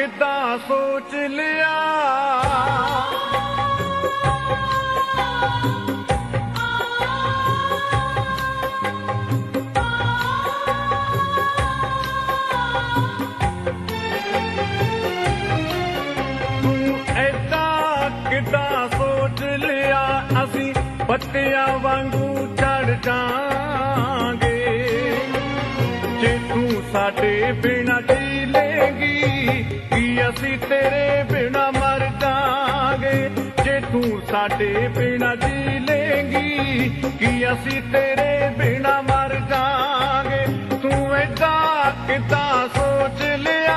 ਕਿੱਦਾਂ ਸੋਚ ਲਿਆ ਕਿੱਦਾਂ ਸੋਚ ਲਿਆ ਅਸੀਂ ਪੱਤਿਆਂ ਵਾਂਗੂ ਝੜ ਜਾਵਾਂਗੇ ਜੇ ਤੂੰ ਸਾਡੇ ਬਿਨਾਂ ਜੀ ਲੇਂਗੀ ਕੀ ਅਸੀਂ ਤੇਰੇ ਬਿਨਾਂ ਮਰ ਜਾਵਾਂਗੇ ਜੇ ਤੂੰ ਸਾਡੇ ਬਿਨਾਂ ਜੀ ਲੇਂਗੀ ਕੀ ਅਸੀਂ ਤੇਰੇ ਬਿਨਾਂ ਮਰ ਜਾਵਾਂਗੇ ਤੂੰ ਏਦਾਂ ਕਿੱਦਾਂ ਸੋਚ ਲਿਆ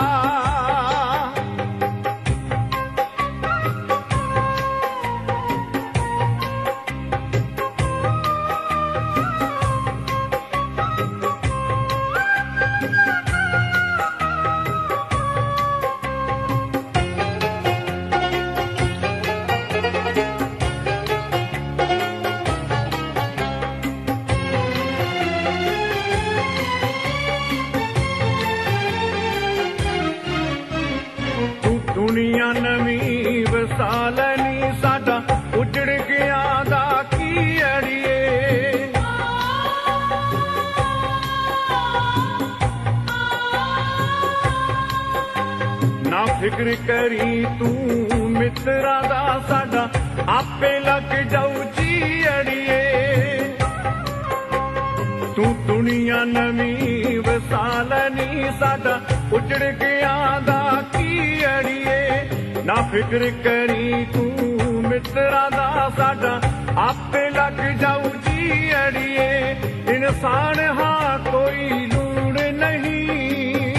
ਦੁਨੀਆ ਨਵੀਂ ਵਸਾ ਲੈਣੀ ਸਾਡਾ ਉਜੜ ਗਿਆ ਦਾ ਕੀ ਅੜੀਏ ਨਾ ਫਿਕਰ ਕਰੀ ਤੂੰ ਮਿੱਤਰਾਂ ਦਾ ਸਾਡਾ ਆਪੇ ਲੱਗ ਜਾਊ ਜੀ ਅੜੀਏ ਤੂੰ ਦੁਨੀਆ ਨਵੀਂ ਵਸਾ ਲੈਣੀ ਸਾਡਾ ਉਜੜ ਗਿਆ ਦਾ ਕੀ ਅੜੀਏ ਨਾ ਫਿਕਰ ਕਰੀ ਤੂੰ ਮਿੱਤਰਾਂ ਦਾ ਸਾਡਾ ਆਪੇ ਲੱਗ ਜਾਊ ਜੀ ਅੜੀਏ ਇਨਸਾਨ ਹਾਂ ਕੋਈ ਲੂਣ ਨਹੀਂ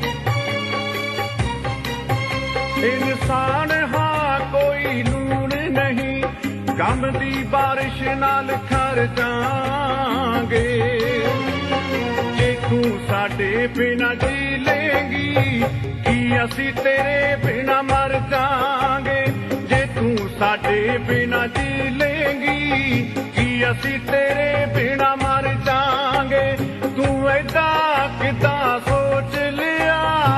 ਇਨਸਾਨ ਹਾਂ ਕੋਈ ਲੂਣ ਨਹੀਂ ਗਮ ਦੀ ਬਾਰਿਸ਼ ਨਾਲ ਖਰ ਜਾਵਾਂਗੇ ਜੇ ਤੂੰ ਸਾਡੇ ਬਿਨਾਂ ਜੀ ਲੇਂਗੀ ਕੀ ਅਸੀਂ ਤੇਰੇ ਬਿਨਾਂ ਮਰ ਜਾਵਾਂਗੇ ਜੇ ਤੂੰ ਸਾਡੇ ਬਿਨਾਂ ਜੀ ਲੇਂਗੀ ਕੀ ਅਸੀਂ ਤੇਰੇ ਬਿਨਾਂ ਮਰ ਜਾਵਾਂਗੇ ਤੂੰ ਏਦਾਂ ਕਿੱਦਾਂ ਸੋਚ ਲਿਆ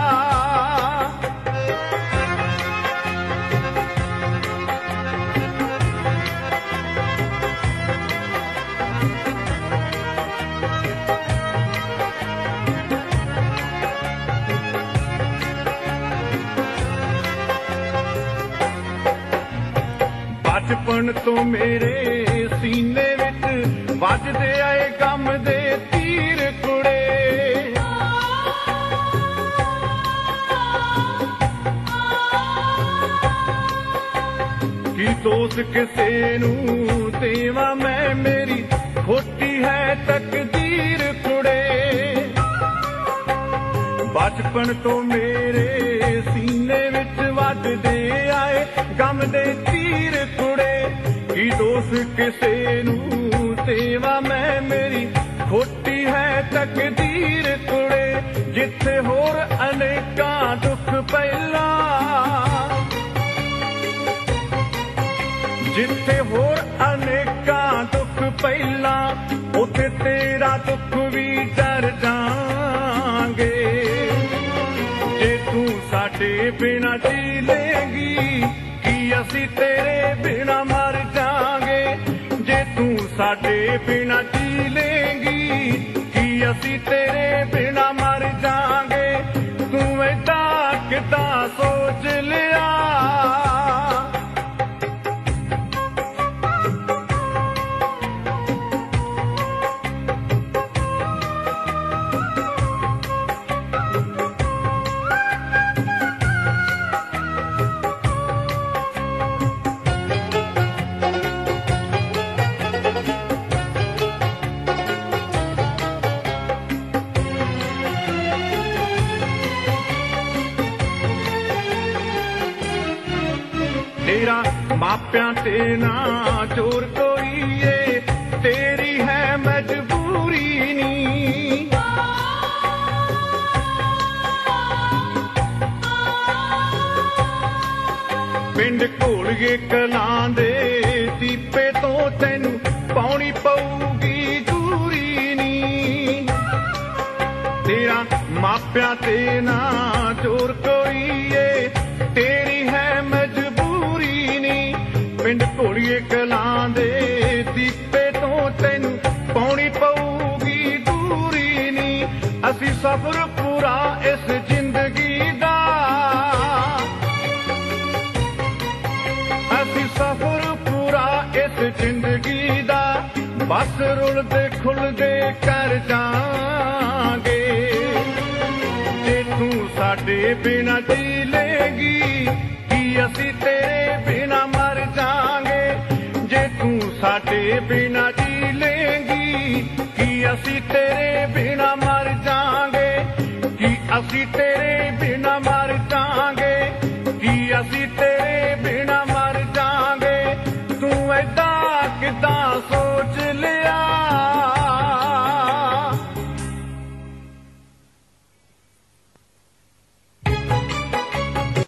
ਬਚਪਨ ਤੋਂ ਮੇਰੇ ਸੀਨੇ ਵਿੱਚ ਵੱਜਦੇ ਆਏ ਗਮ ਦੇ ਤੀਰ ਕੁੜੇ ਕੀ ਦੋਸਤ ਕਿਸੇ ਨੂੰ ਦੇਵਾਂ ਮੈਂ ਮੇਰੀ ਖੋਟੀ ਹੈ ਤਕਦੀਰ ਕੁੜੇ ਬਚਪਨ ਤੋਂ ਮੇਰੇ ਸੀਨੇ ਵਿੱਚ ਵੱਜਦੇ ਆਏ ਗਮ ਦੇ ਤੀਰ ਕੁੜੇ ਕੀ ਦੋਸਤ ਕਿਸੇ ਨੂੰ ਦੇਵਾਂ ਮੈਂ ਮੇਰੀ ਖੋਟੀ ਹੈ ਤਕਦੀਰ ਕੁੜੇ ਜਿੱਥੇ ਹੋਰ ਅਨੇਕਾਂ ਦੁੱਖ ਪਹਿਲਾਂ ਜਿੱਥੇ ਹੋਰ ਅਨੇਕਾਂ ਦੁੱਖ ਪਹਿਲਾਂ ਉੱਥੇ ਤੇਰਾ ਦੁੱਖ ਵੀ ਡਰ ਜਾਵਾਂਗੇ ਜੇ ਤੂੰ ਸਾਡੇ ਬਿਨਾਂ ਜੀ ਲੇਂਗੀ ਕੀ ਅਸੀਂ ਤੇਰੇ ਬਿਨਾਂ ਮਰ ਜਾਵਾਂਗੇ ਜੇ ਤੂੰ ਸਾਡੇ ਬਿਨਾਂ ਜੀ ਲੇਂਗੀ ਕੀ ਅਸੀਂ ਤੇਰੇ ਬਿਨਾਂ ਮਰ ਜਾਵਾਂਗੇ ਤੂੰ ਏਦਾਂ ਕਿੱਦਾਂ ਸੋਚ ਲਿਆ ਤੇਰਾ ਮਾਪਿਆਂ ਤੇ ਨਾ ਜ਼ੋਰ ਕੋਈ ਏ ਤੇਰੀ ਹੈ ਮਜਬੂਰੀ ਨੀ ਪਿੰਡ ਘੋਲਗੇ ਕਲਾਂ ਦੇ ਦੀਪੇ ਤੋਂ ਤੈਨੂੰ ਪਾਉਣੀ ਪਊਗੀ ਦੂਰੀ ਨੀ ਤੇਰਾ ਮਾਪਿਆਂ ਤੇ ਨਾ ਜ਼ੋਰ ਕੋਈ तेरी है मजबूरी नी पिंड घोड़िए कलां दे दीपे तो तैनू पाउणी पऊगी दूरी नी असी सफर पूरा इस जिंदगी दा असी सफर पूरा इस जिंदगी दा बस रुलदे खुलदे कर जांगे जे तू साडे बिना जी लेगी की असी तेरे बिना मर जांगे जे तू साडे बिना जी लेगी की असी तेरे बिना मर जांगे की असी तेरे बिना मर जांगे की असी तेरे बिना मर जांगे तू ऐदा किदां सोच